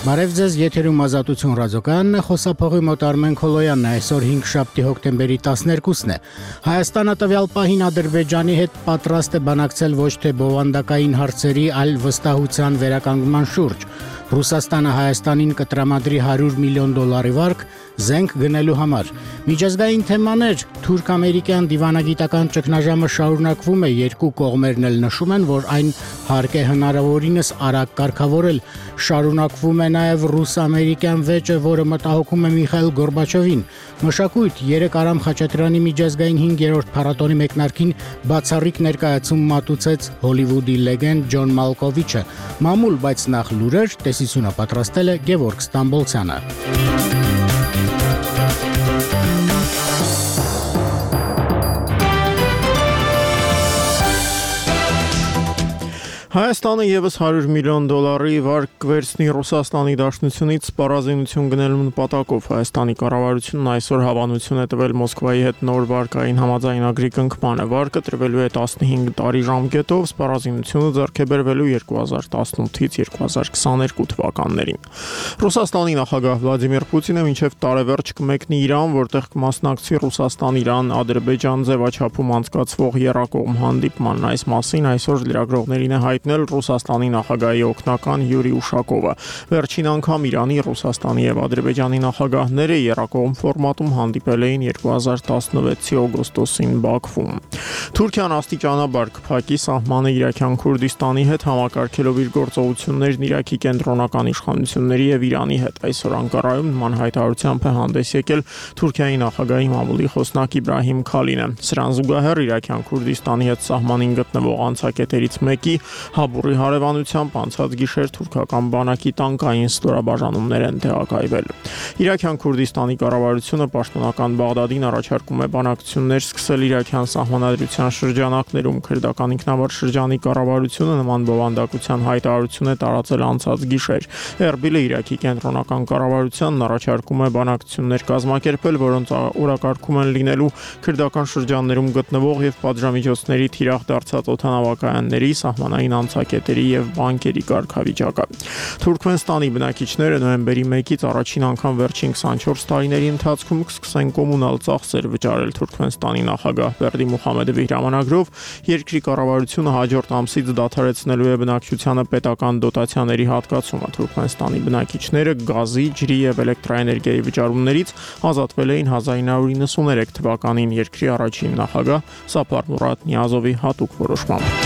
Բարև ձեզ, եթերում Ազատություն ռադիոկայանն է, խոսափողի մոտ Արմեն Քոլոյանն է, այսօր 5 հոկտեմբերի 12-ն է։ Հայաստանը տվյալ պահին Ադրբեջանի հետ պատրաստ է բանակցել ոչ թե բովանդակային հարցերի, այլ վստահության վերականգնման շուրջ։ Ռուսաստանը Հայաստանին կտրամադրի $100 միլիոն վարկ զենք գնելու համար։ Միջազգային թեմաներ, թուրք-ամերիկյան դիվանագիտական ճգնաժամը շարունակվում է, երկու կողմերն էլ նշում են, որ այն հարկ է հնարավորինս արագ կարգավորել։ Շարունակվում է նաև ռուս-ամերիկյան վեճը, որը մտահոգում է Միխայիլ Գորբաչովին։ Մշակույթ, երեկ Արամ Խաչատրյանի միջազգային 5-րդ փառատոնի մեկնարկին բացառիկ ներկայացում մատուցեց Հոլիվուդի լեգենդ Ջոն Մալկովիչը։ Մամուլ, բայց նախ լուրեր, տեսությունը պատրաստել է Գևորգ Ստամբոլցյանը։ Հայաստանը եւս $100 միլիոն վարկ կվերցնի Ռուսաստանի Դաշնությունից սպառազինություն գնելու նպատակով։ Հայաստանի կառավարությունն այսօր հավանություն է տվել Մոսկվայի հետ նոր վարկային համաձայնագրի կնքմանը։ Վարկը տրվելու է 15 տարի ժամկետով, սպառազինությունը ձեռք է բերվելու 2018-ից 2022 թվականներին։ Ռուսաստանի նախագահ Վլադիմիր Պուտինը մինչև տարեվերջ կմեկնի Իրան, որտեղ կմասնակցի Ռուսաստան-Իրան-Ադրբեջան ձևաչափում անցկացվող եռակողմ հանդիպմանն։ Այս մասին այսօր լրագրողներին է հայտնել Ռուսաստանի նախագահի օգնական Յուրի Ուշակովը։ Վերջին անգամ Իրանի, Ռուսաստանի եւ Ադրբեջանի նախագահները եռակողմ ֆորմատում հանդիպել էին 2016-ի օգոստոսին Բաքվում։ Թուրքիան աստիճանաբար կփակի սահմանը Իրաքյան Քուրդիստանի հետ, համակարգելով իր գործողություններն Իրաքի կենտրոնական իշխանությունների եւ Իրանի հետ։ Այսօր Անկարայում նման հայտարարությամբ է հանդես եկել Թուրքիայի նախագահի մամուլի խոսնակ Իբրահիմ Քալինը։ Սրան զուգահեռ Իրաքյան Քուրդիստանի հետ սահմանին գտնվող անցակետերից մեկի Հաբուրի հարևանությամբ անցած գիշեր թուրքական բանակի տանկային ստորաբաժանումներ են տեղակայվել։ Իրաքյան Քուրդիստանի կառավարությունը պաշտոնական Բաղդադին առաջարկում է բանակցություններ սկսել Իրաքյան սահմանադրության շրջանակներում։ Քրդական ինքնավար շրջանի կառավարությունը նման բովանդակության հայտարարություն է տարածել անցած գիշեր։ Էրբիլը Իրաքի կենտրոնական կառավարությանն առաջարկում է բանակցություններ կազմակերպել, որոնց օրակարգում են լինելու քրդական շրջաններում գտնվող եւ պատժամիջոցների թիրախ դարձած օդանավակայանների, սահմանային անցակետերի եւ բանկերի կարգավիճակը։ Թուրքմենստանի բնակիչները նոյեմբերի 1-ից առաջին անգամ վերջին 24 տարիների ընթացքում կսկսեն կոմունալ ծախսեր վճարել։ Թուրքմենստանի նախագահ Բերդի Մուհամեդովի հրամանագրով երկրի կառավարությունը հաջորդ ամսից դադարեցնելու է բնակչությանը պետական դոտացիաների հատկացումը։ Թուրքմենստանի բնակիչները գազի, ջրի եւ էլեկտրաէներգիայի վճարումներից ազատվել էին 1993 թվականին երկրի առաջին նախագահ Սապար Մուրադ Նիազովի հատուկ որոշմամբ։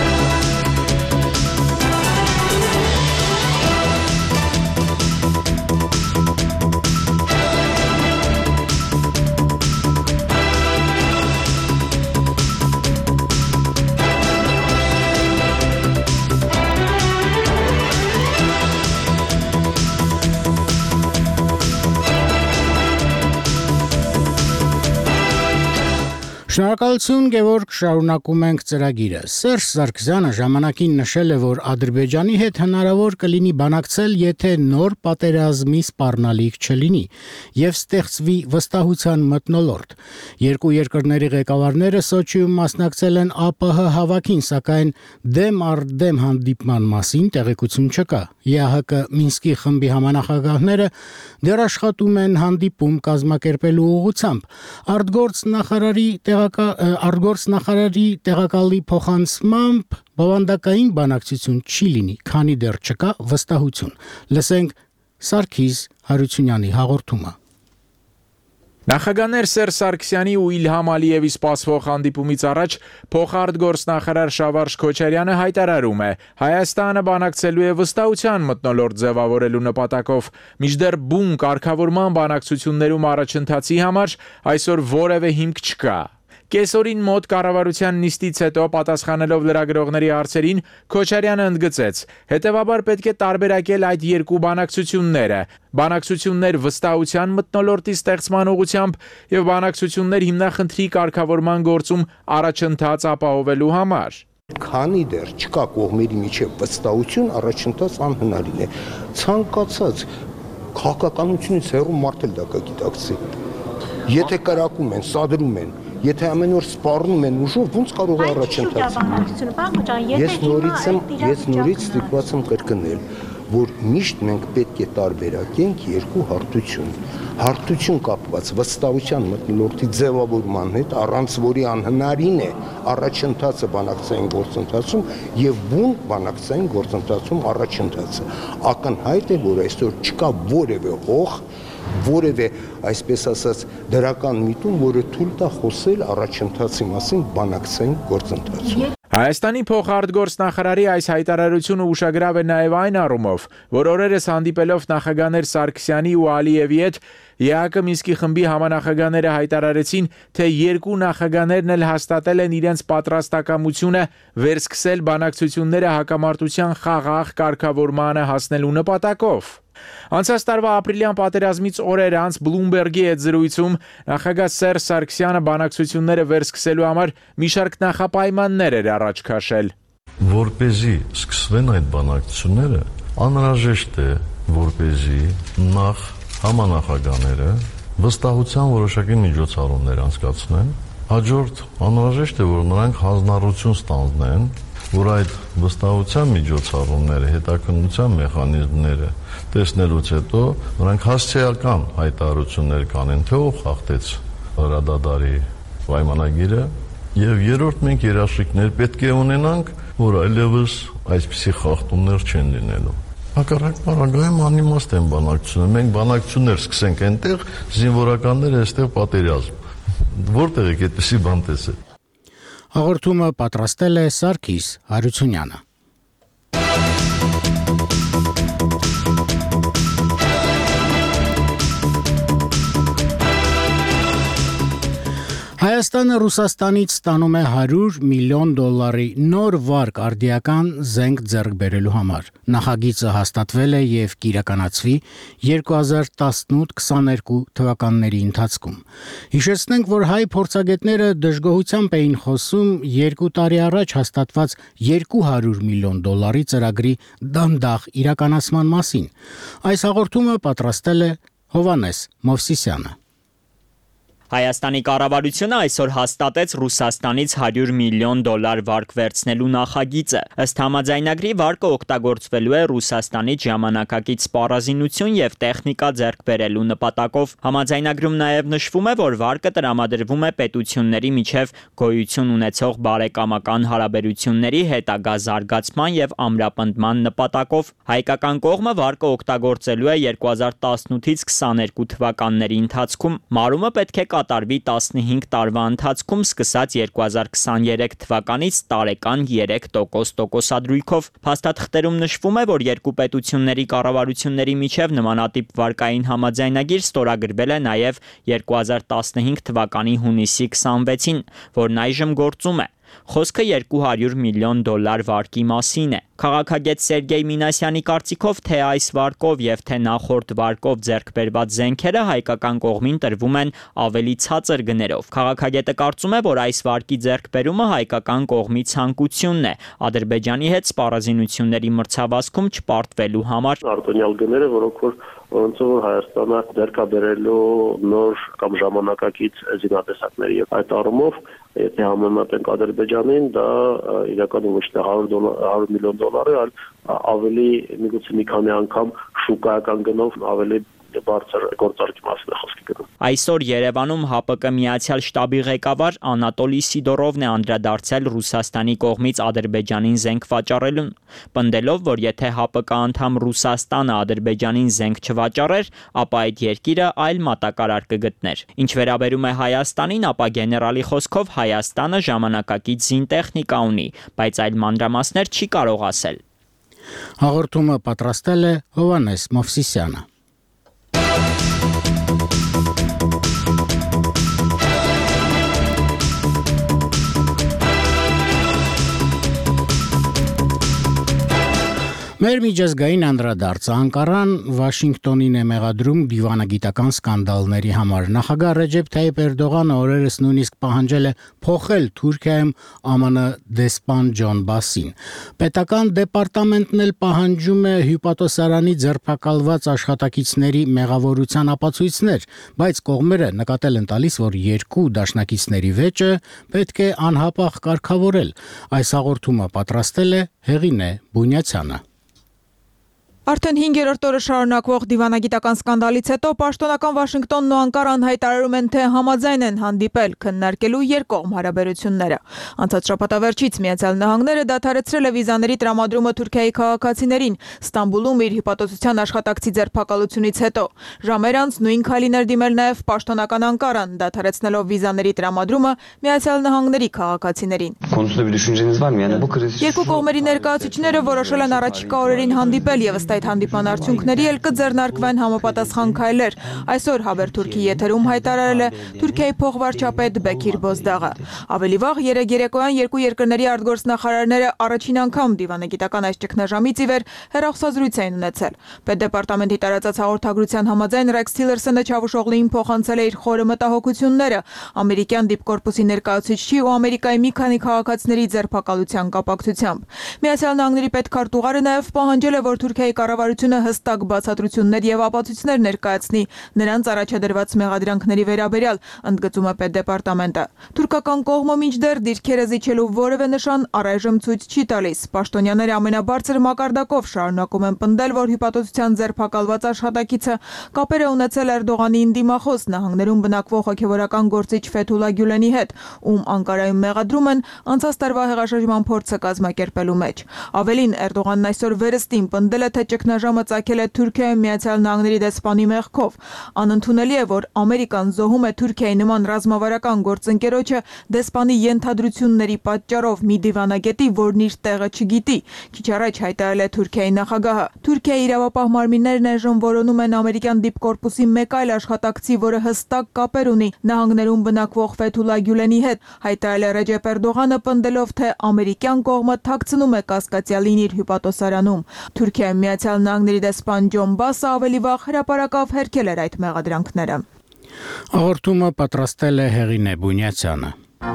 Շնորհակալություն Գևորգ, շարունակում ենք ծրագիրը։ Սերժ Սարգսյանը ժամանակին նշել է, որ Ադրբեջանի հետ հնարավոր կլինի բանակցել, եթե նոր պատերազմի սպառնալիք չլինի եւ ստեղծվի վստահության մթնոլորտ։ Երկու երկրների ղեկավարները Սոչիում մասնակցել են ԱՊՀ հավաքին, սակայն դեմ առ դեմ հանդիպման մասին տեղեկություն չկա։ ԵԱՀԿ Մինսկի խմբի համանախագահները դեռ աշխատում են հանդիպում կազմակերպելու ուղղությամբ։ Արտգործ նախարարի տեղակալի փոխանցմամբ բովանդակային բանակցություն չի լինի, քանի դեռ չկա վստահություն։ Լսենք Սարգիս Հարությունյանի հաղորդումը։ Նախագահներ Սերժ Սարգսյանի ու Իլհամ Ալիևի սպասվող հանդիպումից առաջ փոխարտգործնախարար Շավարժ Քոչարյանը հայտարարում է. Հայաստանը բանակցելու է վստահության մթնոլորտ ձևավորելու նպատակով, մինչդեռ բուն կարգավորման բանակցություններում առաջընթացի համար այսօր որևէ հիմք չկա։ Կեսօրին մոտ կառավարության նիստից հետո պատասխանելով լրագրողների հարցերին Քոչարյանը ընդգծեց. հետևաբար պետք է տարբերակել այդ երկու բանակցությունները։ Բանակցություններ վստահության մթնոլորտի ստեղծման ուղղությամբ եւ բանակցություններ հիմնախնդրի կարգավորման գործում առաջընթաց ապահովելու համար։ Քանի դեռ չկա կողմերի միջև վստահություն, առաջընթաց անհնարին է։ Ցանկացած քաղաքականությունից հեռու մարդ էլ դա կգիտակցի։ Եթե կրակում են, սադրում են, եթե ամեն օր սպառնում են ուժով, ոնց կարող է առաջընթաց։ Ես նորից ստիպված եմ կրկնել, որ միշտ մենք պետք է տարբերակենք երկու հարթություն։ Հարթություն կապված վստահության մթնոլորտի ձևավորման հետ, առանց որի անհնարին է առաջընթացը բանակցային գործընթացում եւ բուն բանակցային գործընթացում առաջընթացը։ Ակնհայտ է, որ այսօր չկա որևէ հող, որևէ, այսպես ասած, դրական միտում, որը թույլ տա խոսել առաջընթացի մասին բանակցային գործընթացում։ Հայաստանի փոխարտգործնախարարի այս հայտարարությունը ուշագրավ է նաև այն առումով, որ օրերս հանդիպելով նախագահներ Սարգսյանի ու Ալիևի հետ ԵԱԿ Մինսկի խմբի համանախագահները հայտարարեցին, թե երկու նախագահներն էլ հաստատել են իրենց պատրաստակամությունը վերսկսել բանակցությունները հակամարտության խաղաղ կարգավորմանը հասնելու նպատակով։ Անցած տարվա ապրիլյան պատերազմից օրեր անց Bloomberg-ի հետ զրույցում նախագահ Սերժ Սարգսյանը բանակցությունները վերսկսելու համար մի շարք նախապայմաններ էր առաջ քաշել։ Որպեսզի սկսվեն այդ բանակցությունները, անհրաժեշտ է, որպեսզի նախ համանախագահները վստահության որոշակի միջոցառումներ անցկացնեն, հաջորդ անհրաժեշտ է, որ նրանք հանձնառություն ստանձնեն, որ այդ վստահության միջոցառումները, հետաքննության մեխանիզմները տեսնելուց հետո նրանք հասցեական հայտարարություններ կանեն, թե ով խախտեց հրադադարի պայմանագիրը, եւ երրորդ մենք երաշխիքներ պետք է ունենանք, որ այլևս այսպիսի խախտումներ չեն լինելու։ Հակառակ բանակցություններում անիմաստ են բանակցությունները, մենք բանակցություններ սկսենք այնտեղ, զինվորականները այստեղ պատերազմ։ Որտեղ եք այդպիսի բան տեսել։ Հաղորդումը պատրաստել է Սարգիս Հարությունյանը։ Հայաստանը Ռուսաստանից ստանում է $100 միլիոն նոր վարկ արդիական զենք ձեռք բերելու համար։ Նախագիծը հաստատվել է եւ կիրականացվի 2018-22 թվականների ընթացքում։ Հիշեցնենք, որ հայ փորձագետները դժգոհությամբ էին խոսում 2 տարի առաջ հաստատված $200 միլիոն ծրագրի դանդաղ իրականացման մասին։ Այս հաղորդումը պատրաստել է Հովհաննես Մովսիսյանը։ Հայաստանի կառավարությունը այսօր հաստատեց Ռուսաստանից $100 միլիոն վարկ վերցնելու նախագիծը։ Ըստ համաձայնագրի վարկը օգտագործվելու է Ռուսաստանից ժամանակակից սպառազինություն եւ տեխնիկա ձեռք բերելու նպատակով։ Համաձայնագրում նաեւ նշվում է, որ վարկը տրամադրվում է պետությունների միջև գոյություն ունեցող բարեկամական հարաբերությունների հետագա զարգացման եւ ամրապնդման նպատակով։ Հայկական կողմը վարկը օգտագործելու է 2018-ից 22 թվականների ընթացքում։ Մարումը պետք է կատարվի 15 տարվա ընթացքում սկսած 2023 թվականից տարեկան 3% տոկոսադրույքով։ Փաստաթղթերում նշվում է, որ երկու պետությունների կառավարությունների միջև նմանատիպ վարկային համաձայնագիր ստորագրվել է նաև 2015 թվականի հունիսի 26-ին, որն այժմ գործում է։ Խոսքը $200 միլիոն վարկի մասին է։ Քաղաքագետ Սերգեյ Մինասյանի կարծիքով, թե այս վարկով եւ թե նախորդ վարկով ձեռք բերված զենքերը հայկական կողմին տրվում են ավելի ցածր գներով։ Քաղաքագետը կարծում է, որ այս վարկի ձեռքբերումը հայկական կողմի ցանկությունն է Ադրբեջանի հետ սպառազինությունների մրցավազքում չպարտվելու համար։ Արտոնյալ գները, որոնց որ Հայաստանը ձեռքաբերելու նոր կամ ժամանակակից զինատեսակներ եւ այդ առումով եթե համեմատենք Ադրբեջանին, դա իրականում ոչ թե $100 միլիոն, այլ ավելի միգուցե մի քանի անգամ շուկայական գնով ավելի բարձր գործարքի մասին է խոսքը գնում։ Այսօր Երևանում ՀԱՊԿ Միացյալ շտաբի ղեկավար Անատոլի Սիդորովն է անդրադարձել Ռուսաստանի կողմից Ադրբեջանին զենք վաճառելուն, պնդելով, որ եթե ՀԱՊԿ անդամ Ռուսաստանը Ադրբեջանին զենք չվաճառեր, ապա այդ երկիրը այլ մատակարար կգտներ։ Ինչ վերաբերում է Հայաստանին, ապա գեներալի խոսքով Հայաստանը ժամանակակից զինտեխնիկա ունի, բայց այլ մանրամասներ չի կարող ասել։ Հաղորդումը պատրաստել է Հովհաննես Մովսիսյանը։ Մեր միջազգային անդրադարձը Անկարան Վաշինգտոնին է մեղադրում դիվանագիտական սկանդալների համար։ Նախագահ Ռեջեփ Թայիփ Էրդողանը օրերս նույնիսկ պահանջել է փոխել Թուրքիայում ԱՄՆ դեսպան Ջոն Բասին։ Պետական դեպարտամենտն էլ պահանջում է հյուպատոսարանի ձերբակալված աշխատակիցների մեղավորության ապացույցներ, բայց կողմերը նկատել են տալիս, որ երկու դաշնակիցների վեճը պետք է անհապաղ կարգավորել։ Այս հաղորդումը պատրաստել է Հեղինե Բունյացյանը։ Արդեն 5-րդ օրը շարունակվող դիվանագիտական սկանդալից հետո պաշտոնական Վաշինգտոնն ու Անկարան հայտարարում են, թե համաձայն են հանդիպել քննարկելու երկկողմ հարաբերությունները։ Անցած շաբաթավերջից Միացյալ Նահանգները դադարեցրել է վիզաների տրամադրումը Թուրքիայի քաղաքացիներին Ստամբուլում իր հյուպատոսության աշխատակցի ձերբակալությունից հետո։ Ժամեր անց նույն քայլին էր դիմել նաև պաշտոնական Անկարան, դադարեցնելով վիզաների տրամադրումը Միացյալ Նահանգների քաղաքացիներին։ Երկու կողմերի ներկայացուցիչները որոշել են առաջիկա օրերին հանդիպել եւ ըստ այդ հանդիպման արդյունքների էլ կձեռնարկվեն համապատասխան քայլեր։ Այսօր Հաբերթուրքի եթերում հայտարարել է Թուրքիայի փոխվարչապետ Բեքիր Բոզդաղը։ Ավելի վաղ երեկոյան երկու երկրների արտգործնախարարները առաջին անգամ դիվանագիտական այս ճգնաժամից ի վեր հեռախոսազրույց էին ունեցել։ Պետդեպարտամենտի տարածած հաղորդագրության համաձայն Ռեքս Թիլերսոնը Չավուշօղլիին փոխանցել է իր խորը մտահոգությունները ամերիկյան դիպկորպուսի ներկայացուցիչի ու Ամերիկայի մի քանի քաղաքացիների ձերբակալության կապակցությամբ։ Միացյալ Նահանգների պետքարտուղարը նաև պահանջել է, որ Թուրքիայի կառավարությունը հստակ բացատրություններ եւ ապացույցներ ներկայացնի նրանց առաջադրված մեղադրանքների վերաբերյալ, ընդգծում է պետդեպարտամենտը։ Թուրքական կողմը մինչդեռ դիրքերը զիջելու որևէ նշան առայժմ ցույց չի տալիս։ Պաշտոնյաները ամենաբարձր մակարդակով շարունակում են պնդել, որ հյուպատոսության ձերբակալված աշխատակիցը կապեր է ունեցել Էրդողանի դիմախոս նահանգներում բնակվող հոգևորական գործիչ Ֆեթուլա Գյուլենի հետ, ում Անկարայում մեղադրում են անցած տարվա հեղաշրջման փորձը կազմակերպելու մեջ։ Ավելին, Էրդողանն այսօր վերստին պնդել է, թե ճգնաժամը ծագել է Թուրքիայում Միացյալ Նահանգների դեսպանի մեղքով։ Անընդունելի է, որ Ամերիկան զոհում է Թուրքիայի նման ռազմավարական գործընկերոջը դեսպանի ենթադրությունների պատճառով մի դիվանագետի, որն իր տեղը չգիտի։ Քիչ առաջ հայտարարել է Թուրքիայի նախագահը։ Թուրքիայի իրավապահ մարմիններն այժմ որոնում են ամերիկյան դիպկորպուսի մեկ այլ աշխատակցի, որը հստակ կապեր ունի նահանգներում բնակվող Ֆեթուլա Գյուլենի հետ։ Հայտարարել է Ռեջեփ Էրդողանը, պնդելով, թե ամերիկյան կողմը թաքցնում է կասկածյալին իր հյուպատոսարանում։ Թուրքիայում Միացյալ Նահանգների դեսպան Ջոն Բասը ավելի վաղ հրապարակավ հերքել էր այդ մեղադրանքները։ Հաղորդումը պատրաստել է Հեղինե Բունյացյանը։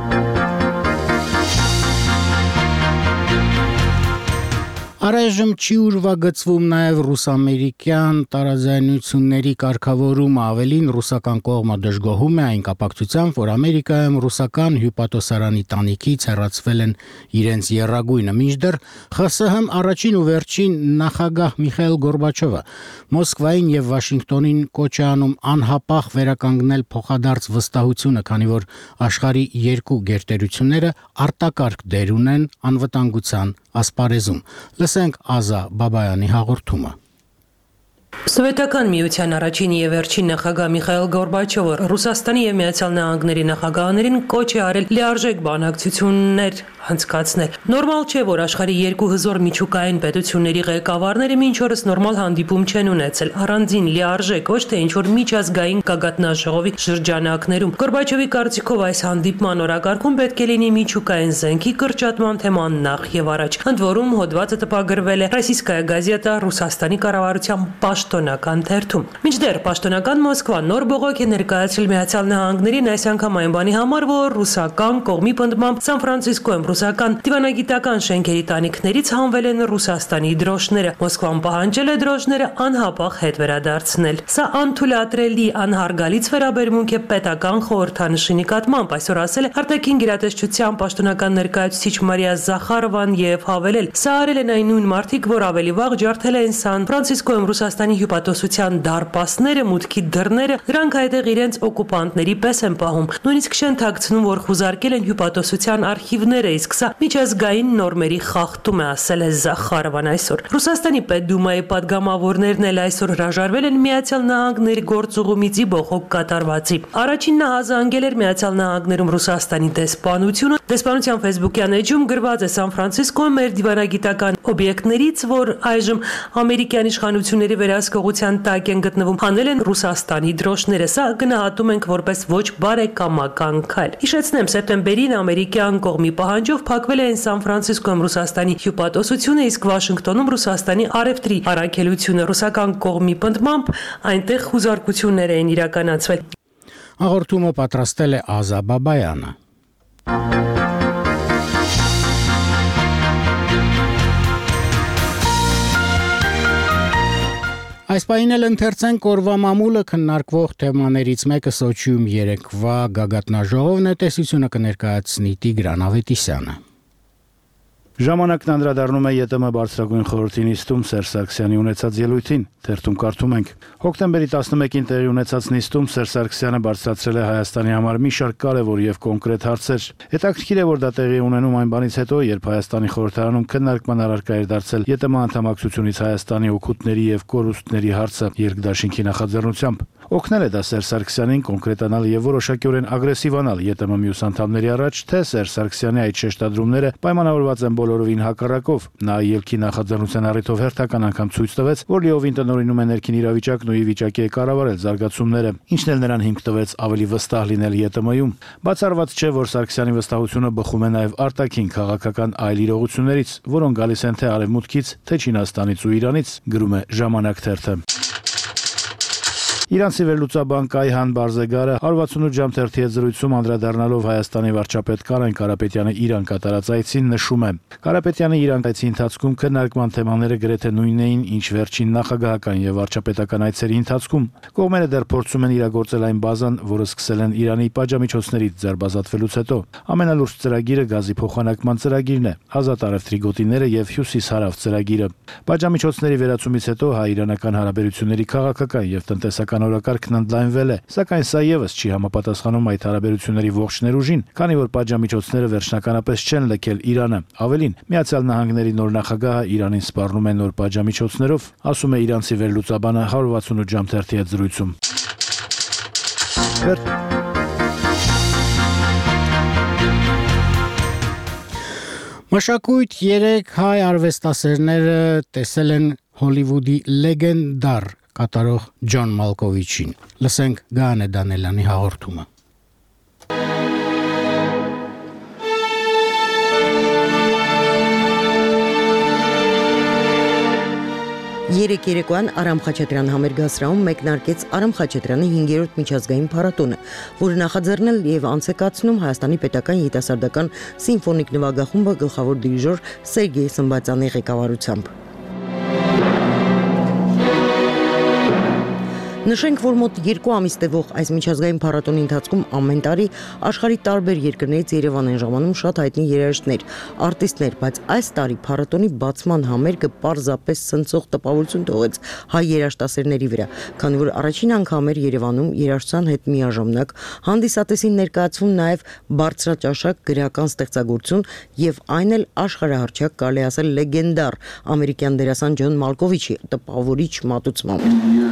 Առայժմ չի ուրվագծվում նաև ռուս-ամերիկյան տարաձայնությունների կարգավորումը, ավելին ռուսական կողմը դժգոհում է այն կապակցությամբ, որ Ամերիկայում ռուսական հյուպատոսարանի տանիքից հեռացվել են իրենց եռագույնը, մինչդեռ ԽՍՀՄ առաջին ու վերջին նախագահ Միխայիլ Գորբաչովը Մոսկվային եւ Վաշինգտոնին կոչ է անում անհապաղ վերականգնել փոխադարձ վստահությունը, քանի որ աշխարհի երկու գերտերությունները արտակարգ դեր ունեն անվտանգության ասպարեզում։ Լսենք Ազա Բաբայանի հաղորդումը։ Սովետական միության առաջին եւ վերջին նախագահ Միխայիլ Գորբաչովը Ռուսաստանի եւ Միացյալ Նահանգների նախագահներին կոչ է արել լիարժեք բանակցություններ անցկացնել։ Նորմալ չէ, որ աշխարհի երկու հզոր միջուկային պետությունների ղեկավարները մինչ օրս նորմալ հանդիպում չեն ունեցել, առանձին լիարժեք, ոչ թե ինչ-որ միջազգային գագաթնաժողովի շրջանակներում։ Գորբաչովի կարծիքով այս հանդիպման օրակարգում պետք է լինի միջուկային զենքի կրճատման թեման նախ եւ առաջ։ Ընդ որում հոդվածը տպագրվել է Ռոսիյսկայա գազետա Ռուսաստանի կառավարության պաշտոնական թերթում։ Մինչդեռ պաշտոնական Մոսկվան նոր բողոք է ներկայացրել Միացյալ Նահանգներին այս անգամ այն բանի համար, որ ռուսական կողմի պնդմամբ Սան Ֆրանցիսկոյում ռուսական դիվանագիտական շենքերի տանիքներից հանվել են Ռուսաստանի դրոշները։ Մոսկվան պահանջել է դրոշները անհապաղ հետ վերադարձնել։ Սա անթույլատրելի անհարգալից վերաբերմունք է պետական խորհրդանշի նկատմամբ, այսօր ասել է արտաքին գերատեսչության պաշտոնական ներկայացուցիչ Մարիա Զախարովան եւ հավելել. Սա արել են այն նույն մարդիկ, որ ավելի վաղ ջարդել են Սան Ֆրանցիսկոյում Ռուսաստանի հյուպատոսության դարպասները, մուտքի դռները, դրանք այդեղ իրենց օկուպանտների պես են պահում։ Նույնիսկ չեն թաքցնում, որ խուզարկել են հյուպատոսության արխիվները, իսկ սա միջազգային նորմերի խախտում է, ասել է Զախարովան այսօր։ Ռուսաստանի Պետդումայի падգամավորներն էլ այսօր հրաժարվել են Միացյալ Նահանգների գործուղումից բողոք կատարվածի։ Առաջին նա հազանգել էր Միացյալ Նահանգներում Ռուսաստանի դեսպանությունը։ Դեսպանության Facebook-յան էջում գրված է Սան Ֆրանցիսկոյում մեր դիվանագիտական օբյեկտներից, որ այժմ ամերիկյան իշխանությունների վերահսկողության տակ են գտնվում, հանել են Ռուսաստանի դրոշները։ Սա գնահատում ենք որպես ոչ բարեկամական քայլ։ Հիշեցնեմ, սեպտեմբերին ամերիկյան կողմի պահանջով փակվել է Սան Ֆրանցիսկոյում Ռուսաստանի հյուպատոսությունը, իսկ Վաշինգտոնում Ռուսաստանի առևտրի առաքելությունը։ Ռուսական կողմի պնդմամբ այնտեղ խուզարկություններ էին իրականացվել։ Հաղորդումը պատրաստել է Ազա Բաբայանը։ Այս պահին էլ ընթերցենք օրվա մամուլը քննարկվող թեմաներից մեկը Սոչիում երեկվա գագաթնաժողովն է, տեսությունը կներկայացնի Տիգրան Ավետիսյանը։ Ժամանակն անդրադառնում է ԵՏՄ բարձրագույն խորհրդի նիստում Սերժ Սարգսյանի ունեցած ելույթին, թերթում կարդում ենք. Հոկտեմբերի 11-ին տեղի ունեցած նիստում Սերժ Սարգսյանը բարձրացրել է Հայաստանի համար մի շարք կարևոր եւ կոնկրետ հարցեր։ Հետաքրքիր է, որ դա տեղի ունենում այն բանից հետո, երբ Հայաստանի խորհրդարանում քննարկման առարկա էր դարձել ԵՏՄ անդամակցությունից Հայաստանի օգուտների եւ կորուստների հարցը երկդաշինքի նախաձեռնությամբ։ Օգնել է դա Սերժ Սարգսյանին կոնկրետանալ եւ որոշակիորեն ագրեսիվանալ ԵՏՄ մյուս անդամների առաջ, թե Սերժ Սարգսյանի այդ շեշտադրումները պայմանավորված են բոլորովին հակառակով։ Նա ելքի նախաձեռնության առիթով հերթական անգամ ցույց տվեց, որ լիովին տնօրինում է ներքին իրավիճակն ու ի վիճակի է կառավարել զարգացումները, ինչն էլ նրան հիմք տվեց ավելի վստահ լինել ԵՏՄ-ում։ Բացառված չէ, որ Սարգսյանի վստահությունը բխում է նաեւ արտաքին քաղաքական այլ իրողություններից, որոնք գալիս են թե Արևմուտքից, թե Չինաստանից ու Իրանից, գրում է Ժամանակ թերթը։ Իրանցի վերլուծաբան Կայհան Բարզեգարը 168 ժամ թերթի հետ զրույցում անդրադառնալով Հայաստանի վարչապետ Կարեն Կարապետյանի Իրան կատարած այցին նշում է. Կարապետյանի Իրան այցի ընթացքում քննարկման թեմաները գրեթե նույնն էին, ինչ վերջին նախագահական եւ վարչապետական այցերի ընթացքում։ Կողմերը դեռ փորձում են իրագործել այն բազան, որը սկսել են Իրանի պատժամիջոցներից ձերբազատվելուց հետո։ Ամենալուրջ ծրագիրը գազի փոխանակման ծրագիրն է, ազատ առևտրի գոտիները եւ հյուսիս-հարավ ծրագիրը։ Պատժամիջոցների վերացումից հետո հայ-իրանական հարաբերությունների քաղաքական եւ տնտեսական օրակարգն ընդլայնվել է, սակայն սա եւս չի համապատասխանում այդ հարաբերությունների ողջ ներուժին, քանի որ պատժամիջոցները վերջնականապես չեն լքել Իրանը։ Ավելին, Միացյալ Նահանգների նոր նախագահը Իրանին սպառնում է նոր պատժամիջոցներով, ասում է իրանցի վերլուծաբանը 168 ժամ թերթի հետ զրույցում։ Մշակույթ 3 հայ արվեստասերները տեսել են Հոլիվուդի լեգենդար կատարող Ջոն Մալկովիչին։ Լսենք Գայանե Դանելյանի հաղորդումը։ Երեկ երեկոյան Արամ Խաչատրյան համերգասրահում մեկնարկեց Արամ Խաչատրյանի 5-րդ միջազգային փառատոնը, որը նախաձեռնել եւ անցեկացնում Հայաստանի պետական երիտասարդական սիմֆոնիկ նվագախումբը գլխավոր դիրիժոր Սերգեյ Սմբատյանի ղեկավարությամբ։ Նշենք, որ մոտ 2 ամիս տևող այս միջազգային փառատոնի ընթացքում ամեն տարի աշխարհի տարբեր երկրներից Երևան են ժամանում շատ հայտնի երաժիշտներ, արտիստներ, բայց այս տարի փառատոնի բացման համերգը պարզապես ցնցող տպավորություն թողեց հայ երաժշտասերների վրա, քանի որ առաջին անգամ էր Երևանում երաժշտության հետ միաժամանակ հանդիսատեսին ներկայացվում նաև բարձրաճաշակ գրական ստեղծագործություն եւ այն էլ աշխարհահռչակ կարելի ասել լեգենդար ամերիկյան դերասան Ջոն Մալկովիչի տպավորիչ մատուցմամբ։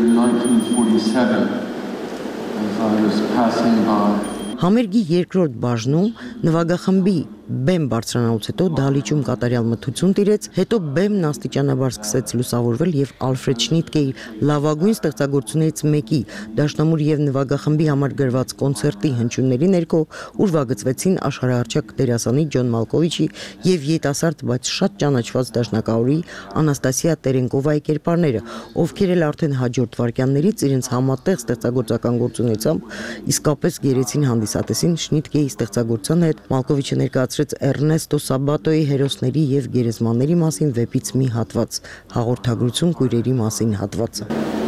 Համերգի երկրորդ բաժնում նվագախմբի բեմ բարձրանալուց հետո դահլիճում կատարյալ մթություն տիրեց, հետո բեմն աստիճանաբար սկսեց լուսավորվել եւ Ալֆրեդ Շնիտկեի լավագույն ստեղծագործություններից մեկի դաշնամուր եւ նվագախմբի համար գրված կոնցերտի հնչյունների ներքո ուրվագծվեցին աշխարհահռչակ դերասանի Ջոն Մալկովիչի եւ յետասարդ, բայց շատ ճանաչված դաշնակահորի Անաստասիա Տերենկովայի կերպարները, ովքեր էլ արդեն հաջորդ վայրկյաններից իրենց համատեղ ստեղծագործական գործունեությամբ իսկապես գերեցին հանդիսատեսին Շնիտկեի ստեղծագործության հետ Մալկովիչը ներկայացրեց Էրնեստո Սաբատոյի հերոսների եւ գերեզմանների մասին վեպից մի հատված, հաղորդագրություն քույրերի մասին հատվածը։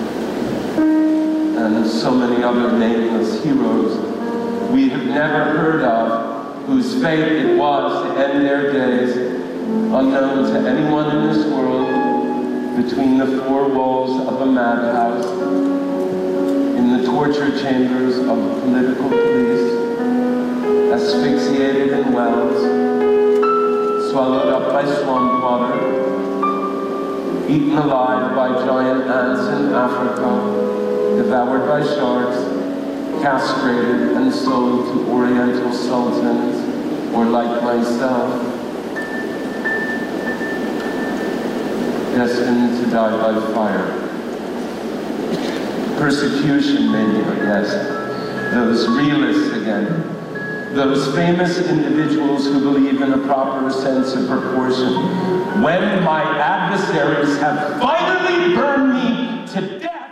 And so many other nameless heroes we have never heard of, whose fate it was to end their days unknown to anyone in this world between the four walls of a madhouse, in the torture chambers of political police, asphyxiated in wells, swallowed up by swamp water, eaten alive by giant ants in Africa, devoured by sharks, castrated and sold to Oriental sultans, or like myself, destined to die by fire. Persecution mania, yes, those realists again. Those famous individuals who believe in a proper sense of proportion. When my adversaries have finally burned me to death.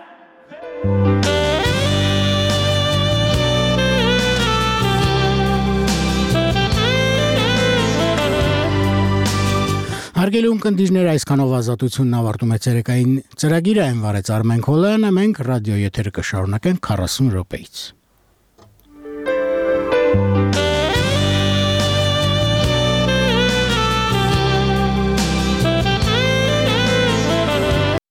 Հարգելի ունկնդիրներ, այսքանով ազատությունն ավարտում է ցերեկային ծրագիրը, այն վարեց Արմեն Քոլյանը, մենք ռադիո եթերը կշարունակենք 40 րոպեից։